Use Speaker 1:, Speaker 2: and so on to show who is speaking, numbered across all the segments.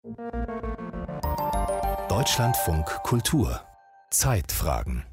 Speaker 1: Deutschlandfunk Kultur Zeitfragen.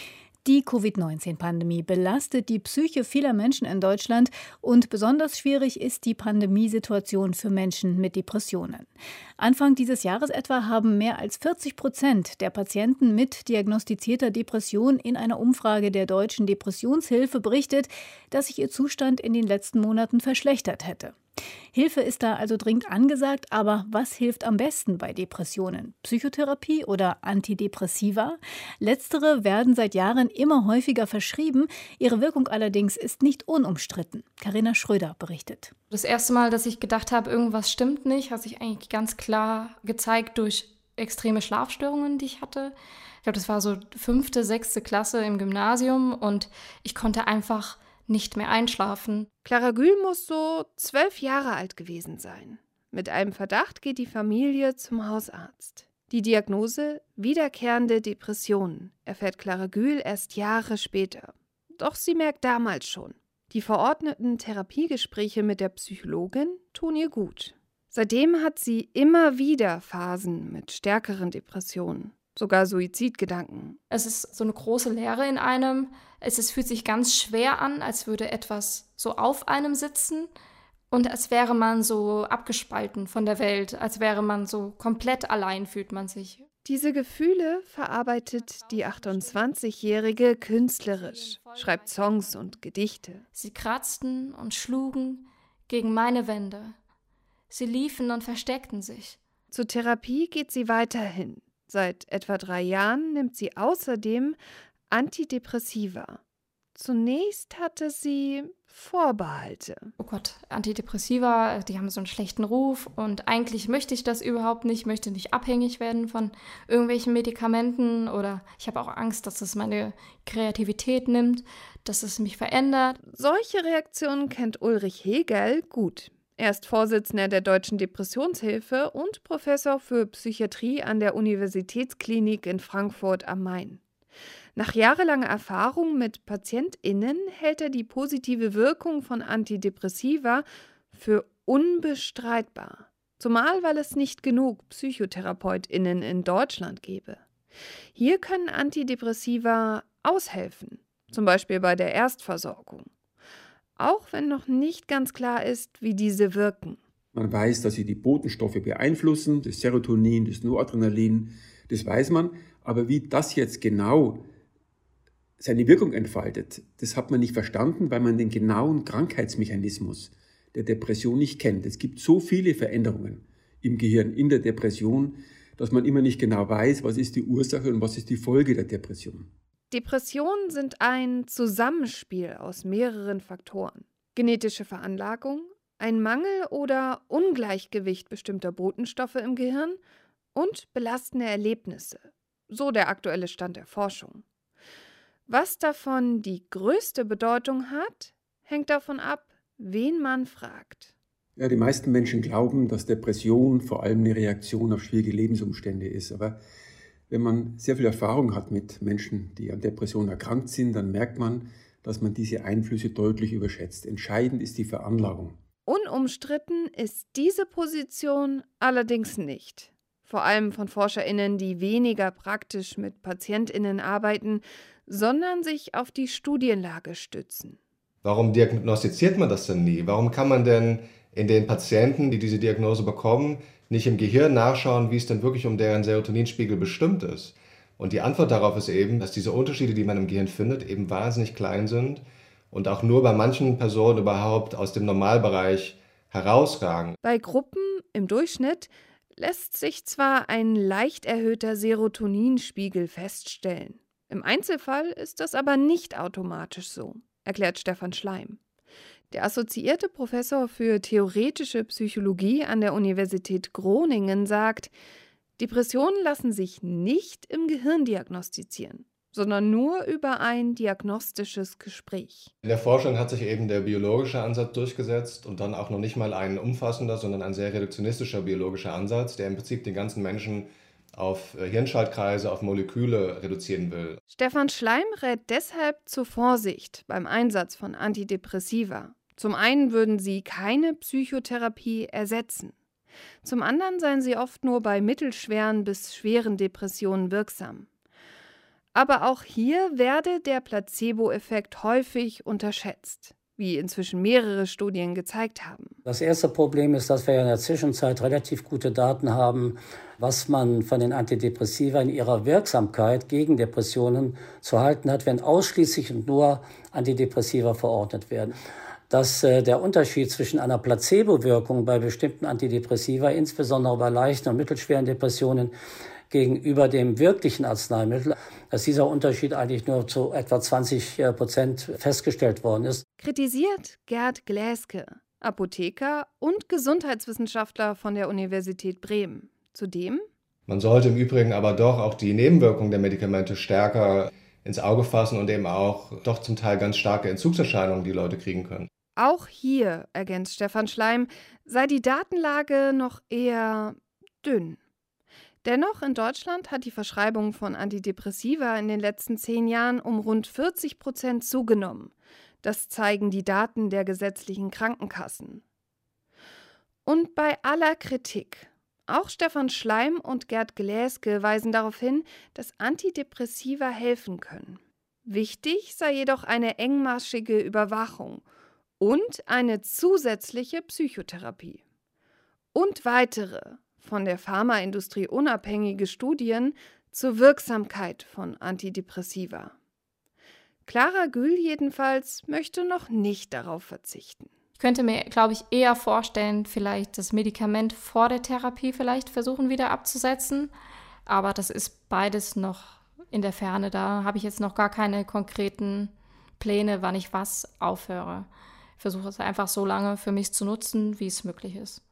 Speaker 2: Die Covid-19-Pandemie belastet die Psyche vieler Menschen in Deutschland und besonders schwierig ist die Pandemiesituation für Menschen mit Depressionen. Anfang dieses Jahres etwa haben mehr als 40% der Patienten mit diagnostizierter Depression in einer Umfrage der Deutschen Depressionshilfe berichtet, dass sich ihr Zustand in den letzten Monaten verschlechtert hätte. Hilfe ist da also dringend angesagt, aber was hilft am besten bei Depressionen? Psychotherapie oder Antidepressiva? Letztere werden seit Jahren immer häufiger verschrieben, ihre Wirkung allerdings ist nicht unumstritten. Carina Schröder berichtet.
Speaker 3: Das erste Mal, dass ich gedacht habe, irgendwas stimmt nicht, hat sich eigentlich ganz klar gezeigt durch extreme Schlafstörungen, die ich hatte. Ich glaube, das war so 5., 6. Klasse im Gymnasium und ich konnte einfach nicht mehr einschlafen.
Speaker 4: Clara Gül muss so 12 Jahre alt gewesen sein. Mit einem Verdacht geht die Familie zum Hausarzt. Die Diagnose wiederkehrende Depressionen erfährt Clara Gül erst Jahre später. Doch sie merkt damals schon, die verordneten Therapiegespräche mit der Psychologin tun ihr gut. Seitdem hat sie immer wieder Phasen mit stärkeren Depressionen. Sogar Suizidgedanken.
Speaker 3: Es ist so eine große Leere in einem. Fühlt sich ganz schwer an, als würde etwas so auf einem sitzen und als wäre man so abgespalten von der Welt, als wäre man so komplett allein, fühlt man sich.
Speaker 4: Diese Gefühle verarbeitet die 28-Jährige künstlerisch, schreibt Songs und Gedichte.
Speaker 3: Sie kratzten und schlugen gegen meine Wände. Sie liefen und versteckten sich.
Speaker 4: Zur Therapie geht sie weiterhin. Seit etwa 3 Jahren nimmt sie außerdem Antidepressiva. Zunächst hatte sie Vorbehalte.
Speaker 3: Oh Gott, Antidepressiva, die haben so einen schlechten Ruf und eigentlich möchte ich das überhaupt nicht, möchte nicht abhängig werden von irgendwelchen Medikamenten oder ich habe auch Angst, dass es meine Kreativität nimmt, dass es mich verändert.
Speaker 4: Solche Reaktionen kennt Ulrich Hegel gut. Er ist Vorsitzender der Deutschen Depressionshilfe und Professor für Psychiatrie an der Universitätsklinik in Frankfurt am Main. Nach jahrelanger Erfahrung mit PatientInnen hält er die positive Wirkung von Antidepressiva für unbestreitbar. Zumal, weil es nicht genug PsychotherapeutInnen in Deutschland gäbe. Hier können Antidepressiva aushelfen, zum Beispiel bei der Erstversorgung. Auch wenn noch nicht ganz klar ist, wie diese wirken.
Speaker 5: Man weiß, dass sie die Botenstoffe beeinflussen, das Serotonin, das Noradrenalin, das weiß man. Aber wie das jetzt genau seine Wirkung entfaltet, das hat man nicht verstanden, weil man den genauen Krankheitsmechanismus der Depression nicht kennt. Es gibt so viele Veränderungen im Gehirn, in der Depression, dass man immer nicht genau weiß, was ist die Ursache und was ist die Folge der Depression.
Speaker 4: Depressionen sind ein Zusammenspiel aus mehreren Faktoren. Genetische Veranlagung, ein Mangel oder Ungleichgewicht bestimmter Botenstoffe im Gehirn und belastende Erlebnisse. So der aktuelle Stand der Forschung. Was davon die größte Bedeutung hat, hängt davon ab, wen man fragt.
Speaker 5: Ja, die meisten Menschen glauben, dass Depression vor allem eine Reaktion auf schwierige Lebensumstände ist. Aber wenn man sehr viel Erfahrung hat mit Menschen, die an Depressionen erkrankt sind, dann merkt man, dass man diese Einflüsse deutlich überschätzt. Entscheidend ist die Veranlagung.
Speaker 4: Unumstritten ist diese Position allerdings nicht. Vor allem von ForscherInnen, die weniger praktisch mit PatientInnen arbeiten, sondern sich auf die Studienlage stützen.
Speaker 6: Warum diagnostiziert man das denn nie? Warum kann man denn in den Patienten, die diese Diagnose bekommen, nicht im Gehirn nachschauen, wie es denn wirklich um deren Serotoninspiegel bestimmt ist? Und die Antwort darauf ist eben, dass diese Unterschiede, die man im Gehirn findet, eben wahnsinnig klein sind und auch nur bei manchen Personen überhaupt aus dem Normalbereich herausragen.
Speaker 4: Bei Gruppen im Durchschnitt lässt sich zwar ein leicht erhöhter Serotoninspiegel feststellen. Im Einzelfall ist das aber nicht automatisch so, erklärt Stefan Schleim. Der assoziierte Professor für theoretische Psychologie an der Universität Groningen sagt, Depressionen lassen sich nicht im Gehirn diagnostizieren, sondern nur über ein diagnostisches Gespräch.
Speaker 6: In der Forschung hat sich eben der biologische Ansatz durchgesetzt und dann auch noch nicht mal ein umfassender, sondern ein sehr reduktionistischer biologischer Ansatz, der im Prinzip den ganzen Menschen auf Hirnschaltkreise, auf Moleküle reduzieren will.
Speaker 4: Stefan Schleim rät deshalb zur Vorsicht beim Einsatz von Antidepressiva. Zum einen würden sie keine Psychotherapie ersetzen. Zum anderen seien sie oft nur bei mittelschweren bis schweren Depressionen wirksam. Aber auch hier werde der Placebo-Effekt häufig unterschätzt, wie inzwischen mehrere Studien gezeigt haben.
Speaker 7: Das erste Problem ist, dass wir in der Zwischenzeit relativ gute Daten haben, was man von den Antidepressiva in ihrer Wirksamkeit gegen Depressionen zu halten hat, wenn ausschließlich und nur Antidepressiva verordnet werden. Dass der Unterschied zwischen einer Placebo-Wirkung bei bestimmten Antidepressiva, insbesondere bei leichten und mittelschweren Depressionen, gegenüber dem wirklichen Arzneimittel, dass dieser Unterschied eigentlich nur zu etwa 20% festgestellt worden ist.
Speaker 4: Kritisiert Gerd Gläske, Apotheker und Gesundheitswissenschaftler von der Universität Bremen. Zudem:
Speaker 6: Man sollte im Übrigen aber doch auch die Nebenwirkungen der Medikamente stärker ins Auge fassen und eben auch doch zum Teil ganz starke Entzugserscheinungen, die Leute kriegen können.
Speaker 4: Auch hier, ergänzt Stefan Schleim, sei die Datenlage noch eher dünn. Dennoch in Deutschland hat die Verschreibung von Antidepressiva in den letzten 10 Jahren um rund 40% zugenommen. Das zeigen die Daten der gesetzlichen Krankenkassen. Und bei aller Kritik, auch Stefan Schleim und Gerd Gläske weisen darauf hin, dass Antidepressiva helfen können. Wichtig sei jedoch eine engmaschige Überwachung und eine zusätzliche Psychotherapie. Und weitere, von der Pharmaindustrie unabhängige Studien zur Wirksamkeit von Antidepressiva. Clara Gül jedenfalls möchte noch nicht darauf verzichten.
Speaker 3: Ich könnte mir, glaube ich, eher vorstellen, vielleicht das Medikament vor der Therapie vielleicht versuchen wieder abzusetzen. Aber das ist beides noch in der Ferne. Da habe ich jetzt noch gar keine konkreten Pläne, wann ich was aufhöre. Ich versuche es einfach so lange für mich zu nutzen, wie es möglich ist.